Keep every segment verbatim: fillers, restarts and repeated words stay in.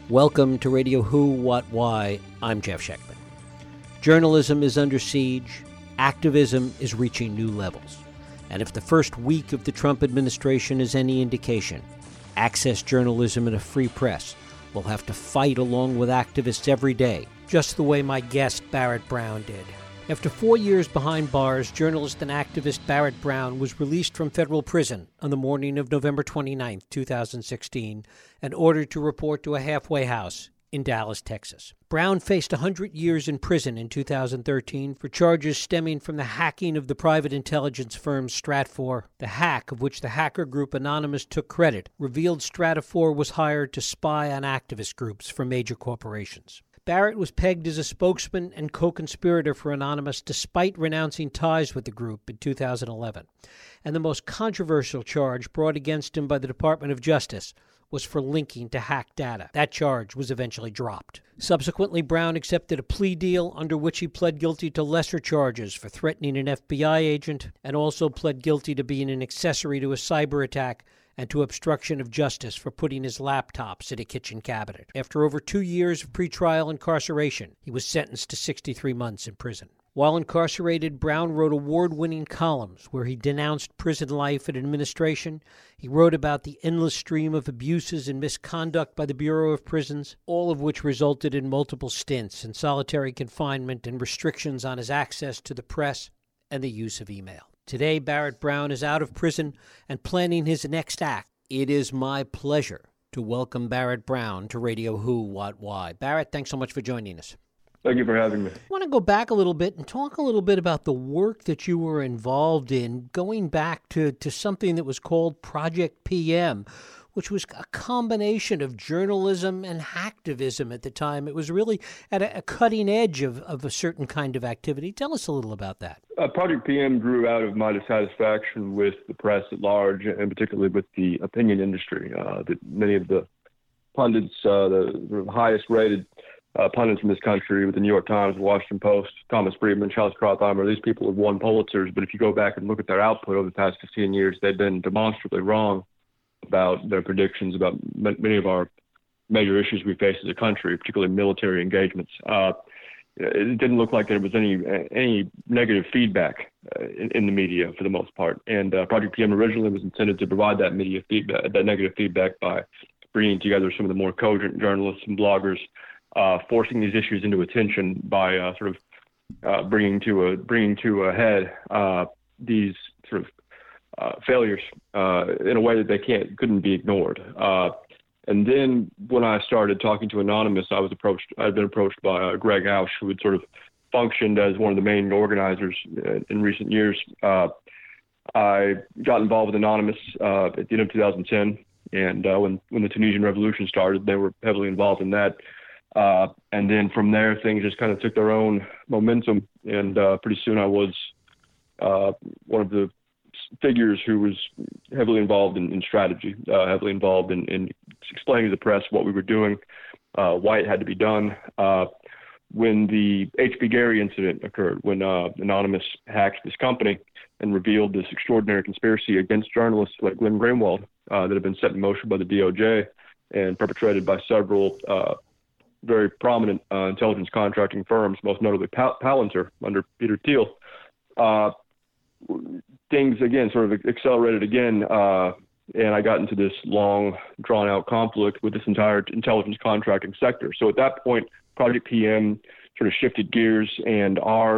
Welcome to Radio Who, What, Why. I'm Jeff Schechtman. Journalism is under siege. Activism is reaching new levels. And if the first week of the Trump administration is any indication, access journalism and a free press will have to fight along with activists every day, just the way my guest Barrett Brown did. After four years behind bars, journalist and activist Barrett Brown was released from federal prison on the morning of November twenty-ninth, two thousand sixteen, and ordered to report to a halfway house in Dallas, Texas. Brown faced one hundred years in prison in two thousand thirteen for charges stemming from the hacking of the private intelligence firm Stratfor. The hack, of which the hacker group Anonymous took credit, revealed Stratfor was hired to spy on activist groups for major corporations. Barrett was pegged as a spokesman and co-conspirator for Anonymous despite renouncing ties with the group in two thousand eleven. And the most controversial charge brought against him by the Department of Justice was for linking to hacked data. That charge was eventually dropped. Subsequently, Brown accepted a plea deal under which he pled guilty to lesser charges for threatening an F B I agent and also pled guilty to being an accessory to a cyber attack and to obstruction of justice for putting his laptops in a kitchen cabinet. After over two years of pretrial incarceration, he was sentenced to sixty-three months in prison. While incarcerated, Brown wrote award-winning columns where he denounced prison life and administration. He wrote about the endless stream of abuses and misconduct by the Bureau of Prisons, all of which resulted in multiple stints in solitary confinement and restrictions on his access to the press and the use of email. Today, Barrett Brown is out of prison and planning his next act. It is my pleasure to welcome Barrett Brown to Radio Who, What, Why. Barrett, thanks so much for joining us. Thank you for having me. I want to go back a little bit and talk a little bit about the work that you were involved in, going back to, to something that was called Project P M, which was a combination of journalism and hacktivism at the time. It was really at a, a cutting edge of, of a certain kind of activity. Tell us a little about that. Uh, Project P M grew out of my dissatisfaction with the press at large, and particularly with the opinion industry. Uh, that many of the pundits, uh, the, the highest-rated uh, pundits in this country, with the New York Times, the Washington Post, Thomas Friedman, Charles Krauthammer, these people have won Pulitzers, but if you go back and look at their output over the past fifteen years, they've been demonstrably wrong about their predictions about many of our major issues we face as a country, particularly military engagements. Uh, it didn't look like there was any any negative feedback uh, in, in the media for the most part. And uh, Project P M originally was intended to provide that media feedback, that negative feedback, by bringing together some of the more cogent journalists and bloggers, uh, forcing these issues into attention by uh, sort of uh, bringing to a bringing to a head uh, these sort of Uh, failures uh, in a way that they can't couldn't be ignored. Uh, and then when I started talking to Anonymous, I was approached. I had been approached by uh, Greg Hausch, who had sort of functioned as one of the main organizers uh, in recent years. Uh, I got involved with Anonymous uh, at the end of two thousand ten, and uh, when when the Tunisian Revolution started, they were heavily involved in that. Uh, and then from there, things just kind of took their own momentum, and uh, pretty soon I was uh, one of the figures who was heavily involved in, in strategy, uh, heavily involved in, in explaining to the press what we were doing, uh, why it had to be done. Uh, when the H B Gary incident occurred, when uh, Anonymous hacked this company and revealed this extraordinary conspiracy against journalists like Glenn Greenwald uh, that had been set in motion by the D O J and perpetrated by several uh, very prominent uh, intelligence contracting firms, most notably Pal- Palantir under Peter Thiel, uh, things, again, sort of accelerated again, uh, and I got into this long, drawn-out conflict with this entire intelligence contracting sector. So at that point, Project P M sort of shifted gears, and our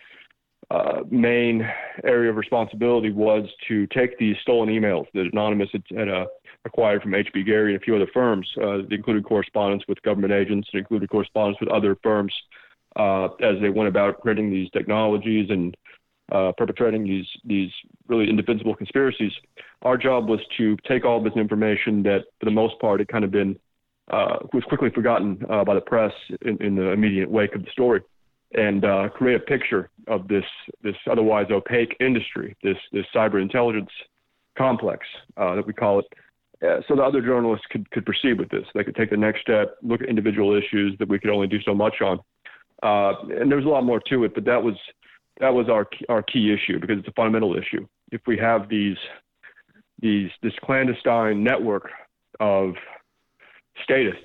uh, main area of responsibility was to take these stolen emails that Anonymous had, had uh, acquired from H B Gary and a few other firms. Uh, that included correspondence with government agents, and included correspondence with other firms uh, as they went about creating these technologies and Uh, perpetrating these these really indefensible conspiracies. Our job was to take all this information that, for the most part, had kind of been uh, was quickly forgotten uh, by the press in, in the immediate wake of the story, and uh, create a picture of this this otherwise opaque industry, this this cyber intelligence complex uh, that we call it, uh, so the other journalists could could proceed with this. They could take the next step, look at individual issues that we could only do so much on, uh, and there was a lot more to it, but that was. That was our our key issue, because it's a fundamental issue. If we have these these this clandestine network of statists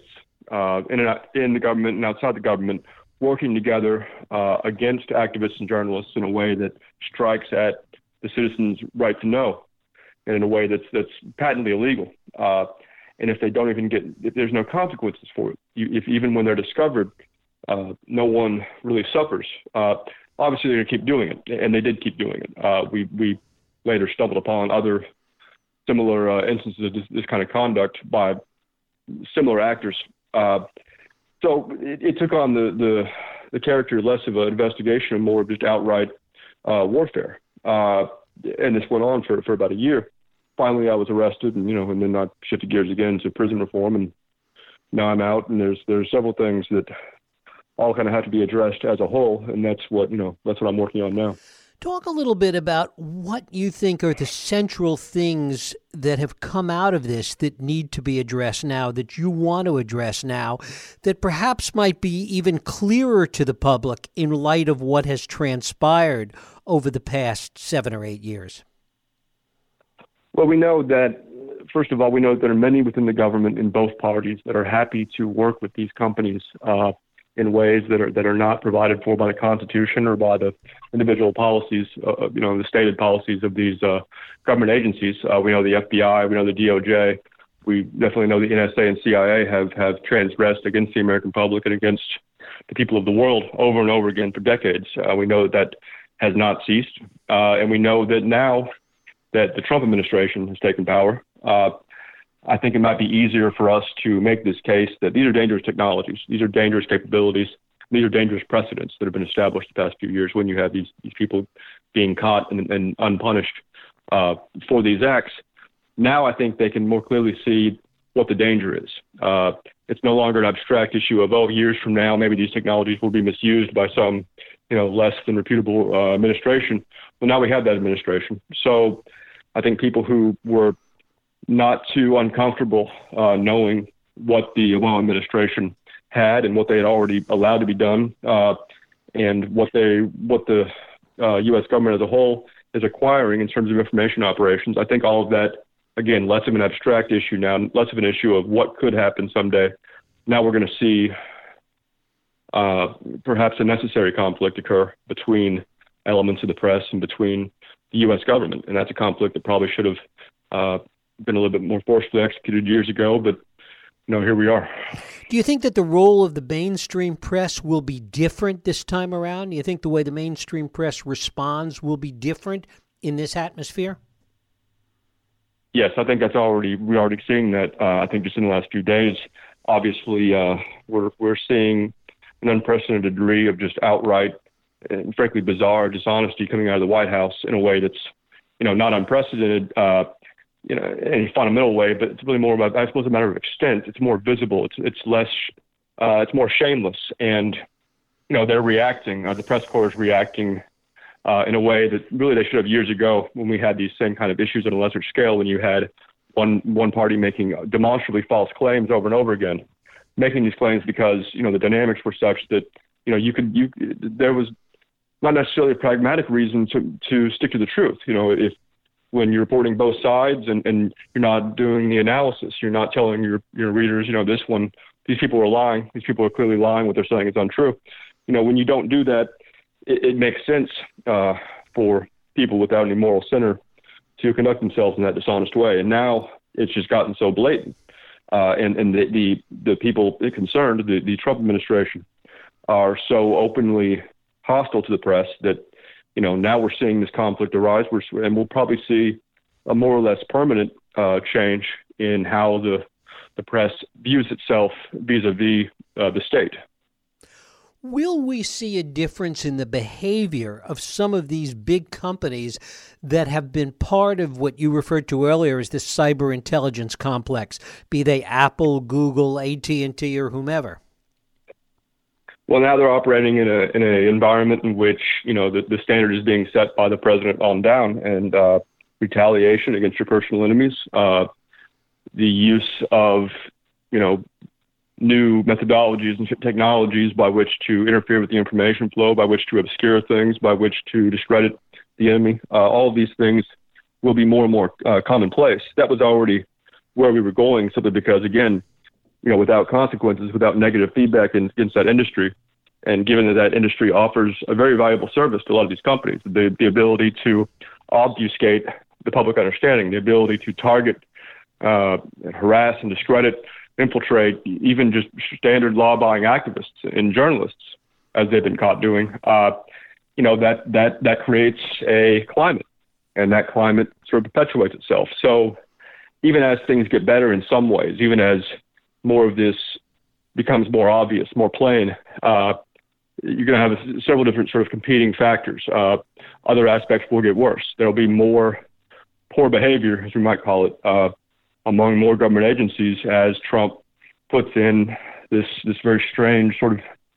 uh, in and out, in the government and outside the government, working together uh, against activists and journalists in a way that strikes at the citizens' right to know, and in a way that's that's patently illegal. Uh, and if they don't even get, if there's no consequences for it, you, if even when they're discovered, uh, no one really suffers. Uh, obviously, they're going to keep doing it, and they did keep doing it. Uh, we we later stumbled upon other similar uh, instances of this, this kind of conduct by similar actors. Uh, so it, it took on the, the the character less of an investigation and more of just outright uh, warfare. Uh, and this went on for, for about a year. Finally, I was arrested, and you know, and then I shifted gears again to prison reform, and now I'm out. And there's there's several things that all kind of have to be addressed as a whole, and that's what you know that's what I'm working on now. Talk a little bit about what you think are the central things that have come out of this that need to be addressed now, that you want to address now, that perhaps might be even clearer to the public in light of what has transpired over the past seven or eight years. Well, we know that, first of all, we know that there are many within the government in both parties that are happy to work with these companies uh, in ways that are that are not provided for by the Constitution or by the individual policies, uh, you know, the stated policies of these uh, government agencies. Uh, we know the F B I, we know the D O J. We definitely know the N S A and C I A have, have transgressed against the American public and against the people of the world over and over again for decades. Uh, we know that that has not ceased. Uh, and we know that now that the Trump administration has taken power, uh, I think it might be easier for us to make this case that these are dangerous technologies. These are dangerous capabilities. These are dangerous precedents that have been established the past few years when you have these, these people being caught and, and unpunished uh, for these acts. Now I think they can more clearly see what the danger is. Uh, it's no longer an abstract issue of, oh, years from now, maybe these technologies will be misused by some, you know, less than reputable uh, administration. Well, now we have that administration. So I think people who were not too uncomfortable uh, knowing what the Obama administration had and what they had already allowed to be done, uh, and what they what the uh, U S government as a whole is acquiring in terms of information operations. I think all of that, again, less of an abstract issue now, less of an issue of what could happen someday. Now we're going to see uh, perhaps a necessary conflict occur between elements of the press and between the U S government, and that's a conflict that probably should have uh, been a little bit more forcefully executed years ago, but you know, here we are. Do you think that the role of the mainstream press will be different this time around? Do you think the way the mainstream press responds will be different in this atmosphere? Yes, I think that's already, we're already seeing that. Uh, I think just in the last few days, obviously, uh, we're we're seeing an unprecedented degree of just outright and frankly bizarre dishonesty coming out of the White House in a way that's, you know, not unprecedented, uh, you know, in a fundamental way, but it's really more about, I suppose, a matter of extent. It's more visible. It's it's less, uh, it's more shameless, and you know, they're reacting. Uh, the press corps is reacting uh, in a way that really they should have years ago when we had these same kind of issues on a lesser scale. When you had one one party making demonstrably false claims over and over again, making these claims because you know the dynamics were such that you know you could you there was not necessarily a pragmatic reason to to stick to the truth. You know, if when you're reporting both sides and, and you're not doing the analysis, you're not telling your, your readers, you know, this one, these people are lying. These people are clearly lying. What they're saying is untrue. You know, when you don't do that, it, it makes sense uh, for people without any moral center to conduct themselves in that dishonest way. And now it's just gotten so blatant. Uh, and and the, the, the people concerned, the, the Trump administration, are so openly hostile to the press that, you know, now we're seeing this conflict arise, we're, and we'll probably see a more or less permanent uh, change in how the the press views itself vis-a-vis uh, the state. Will we see a difference in the behavior of some of these big companies that have been part of what you referred to earlier as this cyber intelligence complex, be they Apple, Google, A T and T, or whomever? Well, now they're operating in a in an environment in which, you know, the, the standard is being set by the president on down, and uh, retaliation against your personal enemies, uh, the use of, you know, new methodologies and technologies by which to interfere with the information flow, by which to obscure things, by which to discredit the enemy. Uh, all of these things will be more and more uh, commonplace. That was already where we were going, simply because, again, you know, without consequences, without negative feedback in, against that industry. And given that that industry offers a very valuable service to a lot of these companies, the, the ability to obfuscate the public understanding, the ability to target, uh, harass and discredit, infiltrate even just standard law-abiding activists and journalists, as they've been caught doing, uh, you know, that, that, that creates a climate, and that climate sort of perpetuates itself. So even as things get better in some ways, even as more of this becomes more obvious, more plain, uh, you're going to have several different sort of competing factors. Uh, other aspects will get worse. There'll be more poor behavior, as we might call it, uh, among more government agencies as Trump puts in this this very strange sort of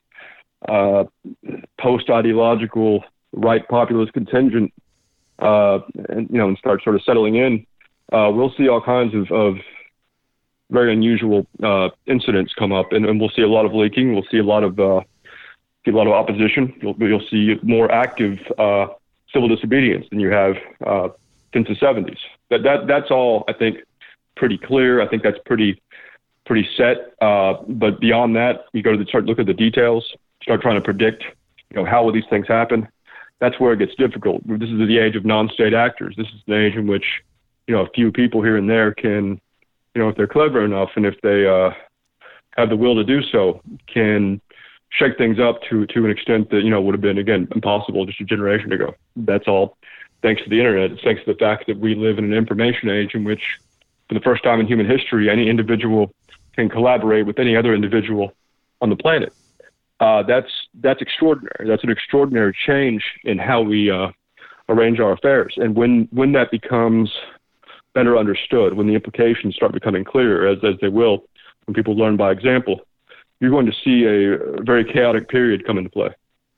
uh, post-ideological right populist contingent, uh, and you know, and start sort of settling in. Uh, we'll see all kinds of, of very unusual uh, incidents come up, and, and we'll see a lot of leaking. We'll see a lot of uh, see a lot of opposition. You'll, you'll see more active uh, civil disobedience than you have uh, since the seventies. That that that's all, I think, pretty clear. I think that's pretty pretty set. Uh, but beyond that, you go to the start look at the details, start trying to predict, you know, how will these things happen. That's where it gets difficult. This is the age of non-state actors. This is the age in which, you know, a few people here and there can, you know, if they're clever enough and if they uh, have the will to do so, can shake things up to to an extent that, you know, would have been, again, impossible just a generation ago. That's all thanks to the internet. It's thanks to the fact that we live in an information age in which, for the first time in human history, any individual can collaborate with any other individual on the planet. Uh, that's that's extraordinary. That's an extraordinary change in how we uh, arrange our affairs. And when when that becomes better understood, when the implications start becoming clearer, as as they will, when people learn by example, you're going to see a very chaotic period come into play.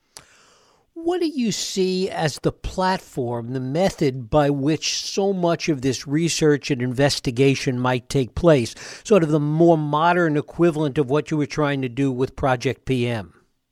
What do you see as the platform, the method by which so much of this research and investigation might take place, sort of the more modern equivalent of what you were trying to do with Project P M?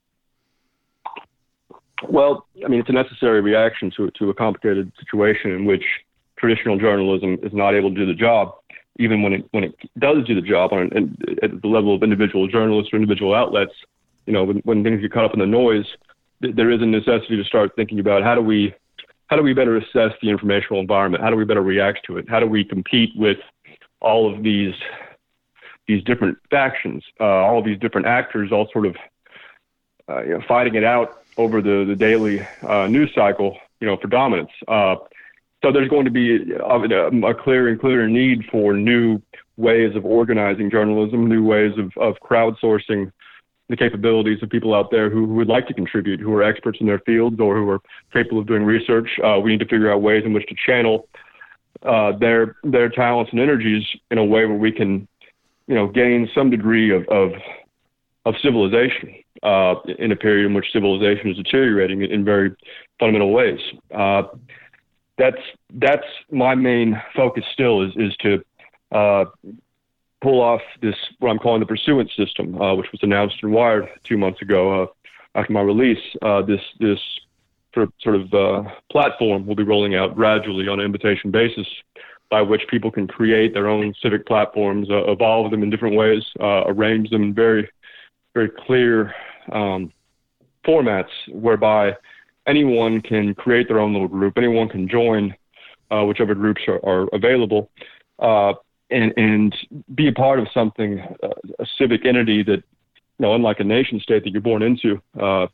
Well, I mean, it's a necessary reaction to, to a complicated situation in which traditional journalism is not able to do the job, even when it when it does do the job on an, at the level of individual journalists or individual outlets. You know, when, when things get caught up in the noise, there is a necessity to start thinking about how do we how do we better assess the informational environment? How do we better react to it? How do we compete with all of these these different factions, uh, all of these different actors, all sort of uh, you know, fighting it out over the the daily uh, news cycle, you know, for dominance. Uh, so there's going to be a, a clear and clearer need for new ways of organizing journalism, new ways of of crowdsourcing the capabilities of people out there who, who would like to contribute, who are experts in their fields or who are capable of doing research. Uh, we need to figure out ways in which to channel uh, their their talents and energies in a way where we can, you know, gain some degree of of, of civilization uh, in a period in which civilization is deteriorating in very fundamental ways. Uh, that's that's my main focus still is is to uh, pull off this, what I'm calling the pursuance system, uh, which was announced in Wired two months ago uh, after my release. Uh, this this sort of, sort of uh, platform will be rolling out gradually on an invitation basis, by which people can create their own civic platforms, uh, evolve them in different ways, uh, arrange them in very, very clear um, formats, whereby anyone can create their own little group, anyone can join uh, whichever groups are, are available, uh, and, and be a part of something, uh, a civic entity that, you know, unlike a nation state that you're born into, uh,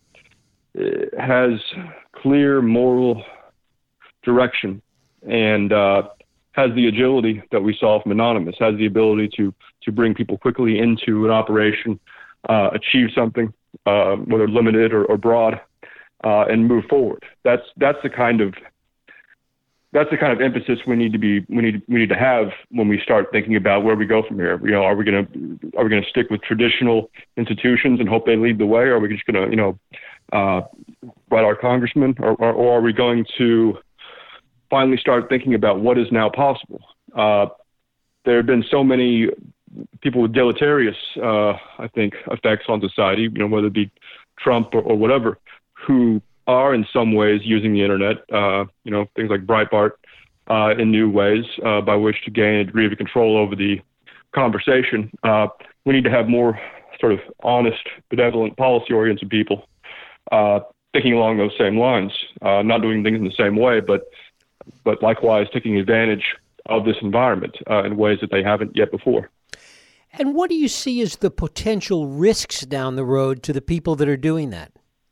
has clear moral direction and uh, has the agility that we saw from Anonymous, has the ability to to bring people quickly into an operation, uh, achieve something, uh, whether limited or, or broad, uh, and move forward. That's that's the kind of that's the kind of emphasis we need to be we need we need to have when we start thinking about where we go from here. You know, are we gonna are we gonna stick with traditional institutions and hope they lead the way, or are we just gonna you know uh, write our congressman, or, or, or are we going to finally start thinking about what is now possible? Uh, there have been so many people with deleterious, uh, I think, effects on society, you know, whether it be Trump or, or whatever, who are in some ways using the internet, uh, you know, things like Breitbart, uh, in new ways, uh, by which to gain a degree of control over the conversation. Uh, we need to have more sort of honest, benevolent, policy-oriented people uh, thinking along those same lines, uh, not doing things in the same way, but but likewise taking advantage of this environment uh, in ways that they haven't yet before. And what do you see as the potential risks down the road to the people that are doing that?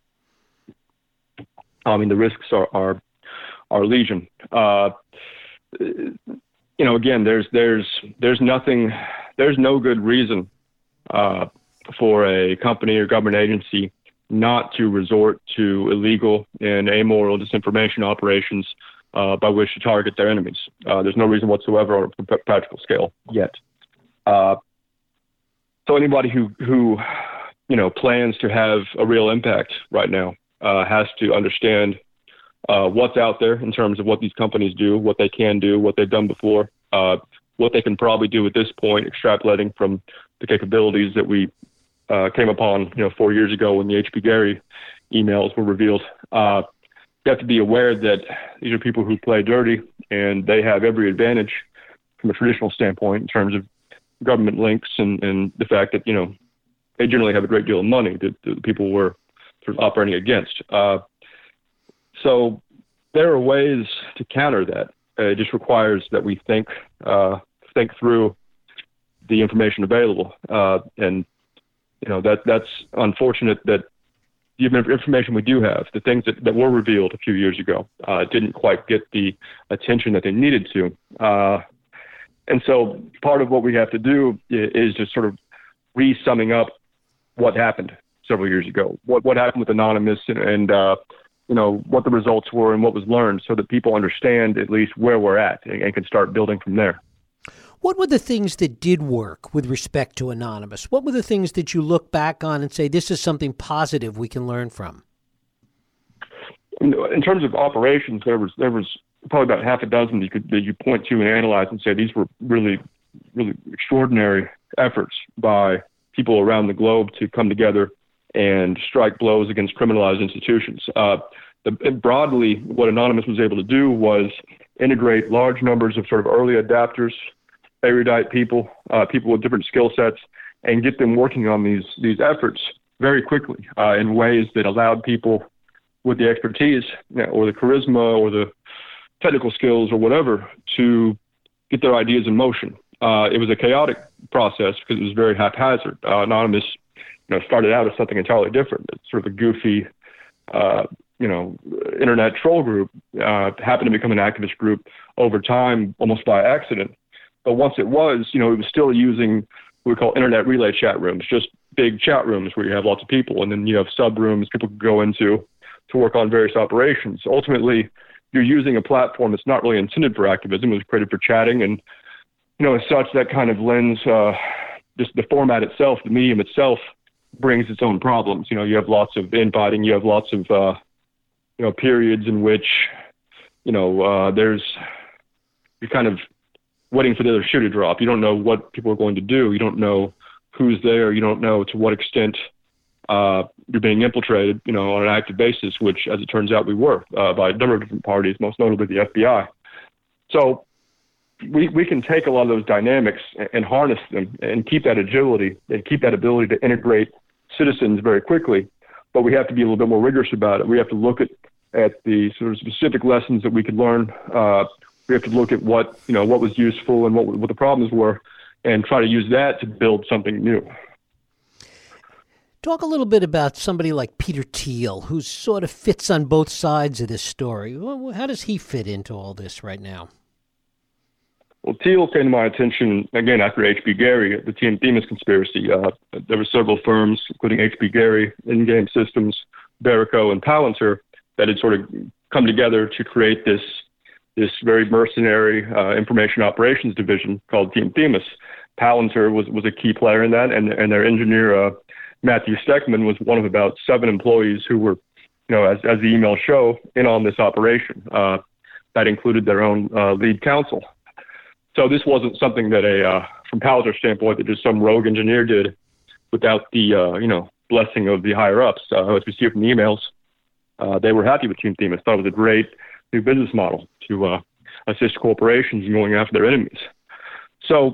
I mean, the risks are are, are legion. Uh, you know, again, there's there's there's nothing, there's no good reason uh, for a company or government agency not to resort to illegal and amoral disinformation operations uh, by which to target their enemies. Uh, there's no reason whatsoever on a practical scale yet. Uh, so anybody who who you know plans to have a real impact right now uh, has to understand uh, what's out there in terms of what these companies do, what they can do, what they've done before, uh, what they can probably do at this point, extrapolating from the capabilities that we uh, came upon, you know, four years ago when the H P Gary emails were revealed. Uh, you have to be aware that these are people who play dirty, and they have every advantage from a traditional standpoint in terms of government links and, and the fact that, you know, they generally have a great deal of money that, that the people were sort of operating against. Uh, so there are ways to counter that. Uh, it just requires that we think uh, think through the information available. Uh, and, you know, that that's unfortunate that the information we do have, the things that, that were revealed a few years ago, uh, didn't quite get the attention that they needed to. Uh, and so part of what we have to do is just sort of re-summing up what happened several years ago, what what happened with Anonymous, and, and uh, you know, what the results were and what was learned, so that people understand at least where we're at and, and can start building from there. What were the things that did work with respect to Anonymous? What were the things that you look back on and say, this is something positive we can learn from? In terms of operations, there was there was probably about half a dozen that you could that you point to and analyze and say these were really, really extraordinary efforts by people around the globe to come together and strike blows against criminalized institutions. Uh, the, broadly, what Anonymous was able to do was integrate large numbers of sort of early adapters, erudite people, uh, people with different skill sets, and get them working on these these efforts very quickly uh, in ways that allowed people with the expertise, you know, or the charisma or the technical skills or whatever to get their ideas in motion. Uh, it was a chaotic process because it was very haphazard. Uh, Anonymous, you know, started out as something entirely different. It's sort of a goofy, uh, you know, internet troll group. Uh, happened to become an activist group over time, almost by accident. But once it was, you know, it was still using what we call internet relay chat rooms, just big chat rooms where you have lots of people, and then you have sub rooms people could go into to work on various operations. Ultimately, you're using a platform that's not really intended for activism. It was created for chatting, and you know, as such, that kind of lends, uh, just the format itself, the medium itself, brings its own problems. You know, you have lots of infighting, you have lots of, uh, you know, periods in which, you know, uh, there's, you're kind of waiting for the other shoe to drop. You don't know what people are going to do. You don't know who's there. You don't know to what extent uh, you're being infiltrated, you know, on an active basis, which, as it turns out, we were uh, by a number of different parties, most notably the F B I. So we we can take a lot of those dynamics and, and harness them and keep that agility and keep that ability to integrate citizens very quickly. But we have to be a little bit more rigorous about it. We have to look at, at the sort of specific lessons that we could learn. Uh, we have to look at what, you know, what was useful and what what the problems were, and try to use that to build something new. Talk a little bit about somebody like Peter Thiel, who sort of fits on both sides of this story. How does he fit into all this right now? Well, Thiel came to my attention, again, after H P Gary, the Team Themis conspiracy. Uh, there were several firms, including H P Gary, In-Game Systems, Berico, and Palantir, that had sort of come together to create this this very mercenary uh, information operations division called Team Themis. Palantir was, was a key player in that, and, and their engineer, uh, Matthew Steckman, was one of about seven employees who were, you know, as, as the emails show, in on this operation. Uh, that included their own uh, lead counsel. So this wasn't something that a, uh, from Palantir's standpoint, that just some rogue engineer did without the, uh, you know, blessing of the higher ups. Uh, as we see from the emails, uh, they were happy with Team Themis, thought it was a great new business model to uh, assist corporations in going after their enemies. So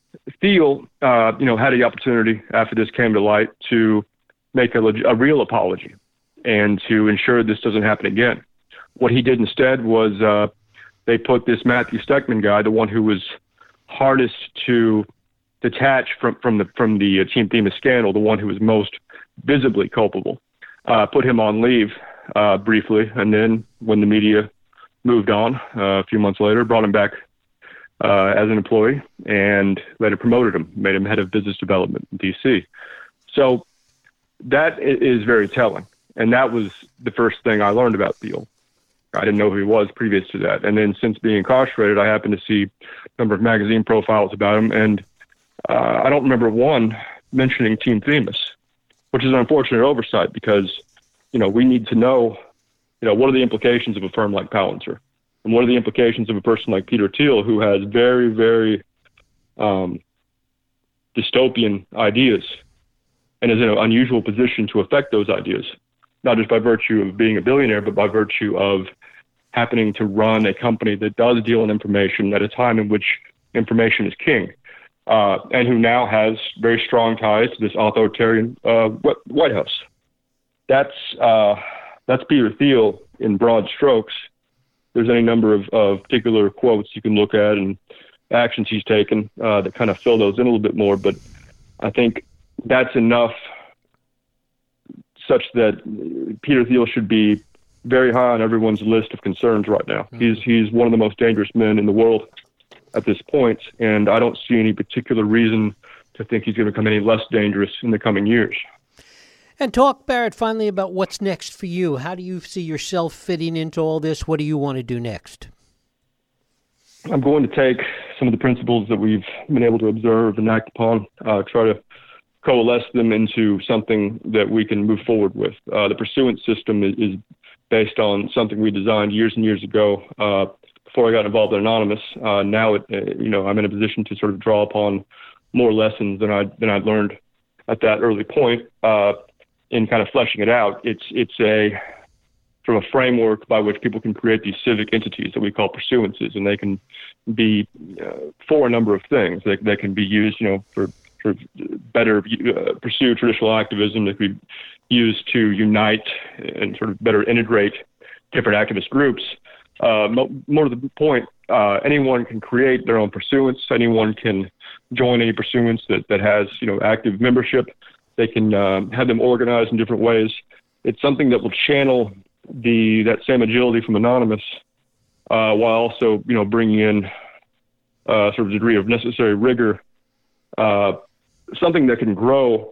Thiel, uh, you know, had the opportunity after this came to light to make a, leg- a real apology and to ensure this doesn't happen again. What he did instead was uh, they put this Matthew Steckman guy, the one who was hardest to detach from, from the from the uh, Team Themis scandal, the one who was most visibly culpable, uh, put him on leave uh, briefly, and then when the media moved on uh, a few months later, brought him back uh, as an employee and later promoted him, made him head of business development in D C. So that is very telling, and that was the first thing I learned about Thiel. I didn't know who he was previous to that. And then since being incarcerated, I happened to see a number of magazine profiles about him. And uh, I don't remember one mentioning Team Themis, which is an unfortunate oversight because, you know, we need to know, you know, what are the implications of a firm like Palantir? And what are the implications of a person like Peter Thiel, who has very, very um, dystopian ideas and is in an unusual position to affect those ideas, not just by virtue of being a billionaire, but by virtue of happening to run a company that does deal in information at a time in which information is king, uh, and who now has very strong ties to this authoritarian uh, White House. That's uh, that's Peter Thiel in broad strokes. There's any number of, of particular quotes you can look at and actions he's taken uh, that kind of fill those in a little bit more, but I think that's enough such that Peter Thiel should be very high on everyone's list of concerns right now. Mm-hmm. He's he's one of the most dangerous men in the world at this point, and I don't see any particular reason to think he's going to become any less dangerous in the coming years. And talk, Barrett, finally about what's next for you. How do you see yourself fitting into all this? What do you want to do next? I'm going to take some of the principles that we've been able to observe and act upon, uh, try to coalesce them into something that we can move forward with. Uh, the pursuance system is, is based on something we designed years and years ago uh, before I got involved in Anonymous. Uh, now, it, uh, you know, I'm in a position to sort of draw upon more lessons than I than I'd learned at that early point uh, in kind of fleshing it out. It's it's a sort of a framework by which people can create these civic entities that we call pursuances, and they can be uh, for a number of things. They they can be used, you know, for for better uh, pursue traditional activism. That could be used to unite and sort of better integrate different activist groups. Uh, more to the point, uh, anyone can create their own pursuance. Anyone can join any pursuance that, that has, you know, active membership. They can um, have them organized in different ways. It's something that will channel the that same agility from Anonymous, uh, while also, you know, bringing in uh, sort of a degree of necessary rigor. Uh, something that can grow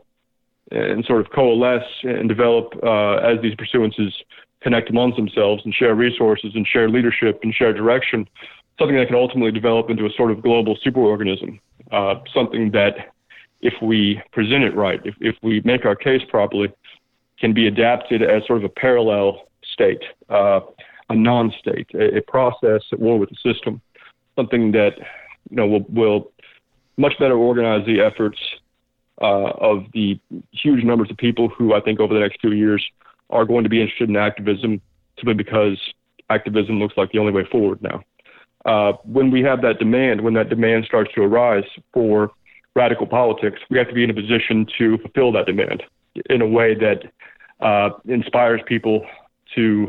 and sort of coalesce and develop uh, as these pursuances connect amongst themselves and share resources and share leadership and share direction, something that can ultimately develop into a sort of global superorganism, uh, something that, if we present it right, if, if we make our case properly, can be adapted as sort of a parallel state, uh, a non-state, a, a process at war with the system, something that, you know, will, will much better organize the efforts uh, of the huge numbers of people who I think over the next few years are going to be interested in activism simply because activism looks like the only way forward now. Uh, when we have that demand, when that demand starts to arise for radical politics, we have to be in a position to fulfill that demand in a way that uh, inspires people to,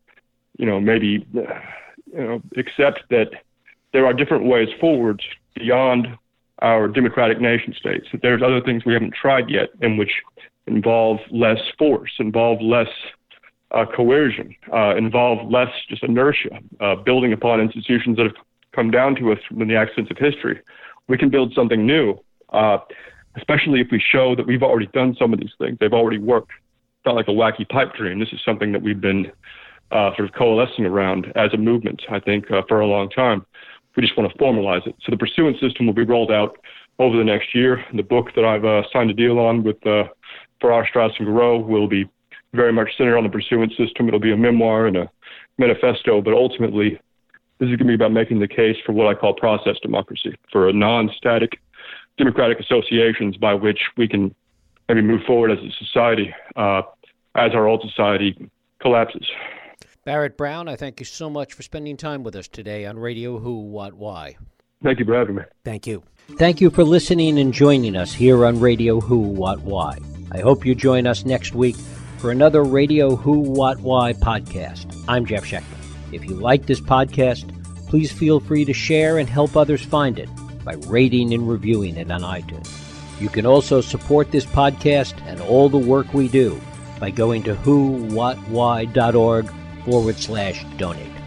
you know, maybe, you know, accept that there are different ways forward beyond our democratic nation states, that there's other things we haven't tried yet and which involve less force, involve less uh, coercion, uh, involve less just inertia, uh, building upon institutions that have come down to us from the accidents of history. We can build something new, uh, especially if we show that we've already done some of these things. They've already worked. It's not like a wacky pipe dream. This is something that we've been uh, sort of coalescing around as a movement, I think, uh, for a long time. We just want to formalize it. So the pursuance system will be rolled out over the next year. The book that I've uh, signed a deal on with uh, Farrar, Straus and Giroux will be very much centered on the pursuance system. It'll be a memoir and a manifesto, but ultimately this is going to be about making the case for what I call process democracy, for a non-static democratic associations by which we can maybe move forward as a society uh, as our old society collapses. Barrett Brown, I thank you so much for spending time with us today on Radio Who, What, Why. Thank you for having me. Thank you. Thank you for listening and joining us here on Radio Who, What, Why. I hope you join us next week for another Radio Who, What, Why podcast. I'm Jeff Schechtman. If you like this podcast, please feel free to share and help others find it by rating and reviewing it on iTunes. You can also support this podcast and all the work we do by going to whowhatwhy.org forward slash donate.